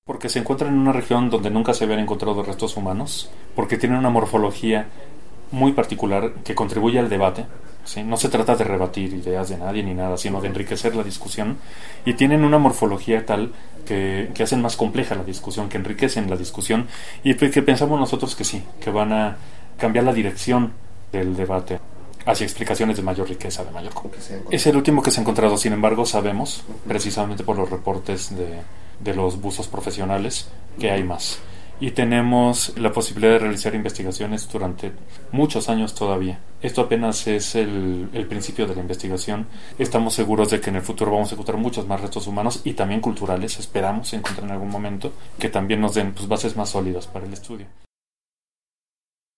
Porque se encuentran en una región donde nunca se habían encontrado restos humanos, porque tienen una morfología muy particular que contribuye al debate, ¿sí? No se trata de rebatir ideas de nadie ni nada, sino de enriquecer la discusión, y tienen una morfología tal que hacen más compleja la discusión, que enriquecen la discusión, y que pensamos nosotros que sí, que van a cambiar la dirección del debate hacia explicaciones de mayor riqueza, de mayor complejidad. Es el último que se ha encontrado, sin embargo sabemos, precisamente por los reportes de los buzos profesionales, que hay más. Y tenemos la posibilidad de realizar investigaciones durante muchos años todavía. Esto apenas es el principio de la investigación. Estamos seguros de que en el futuro vamos a encontrar muchos más restos humanos y también culturales, esperamos encontrar en algún momento, que también nos den bases más sólidas para el estudio.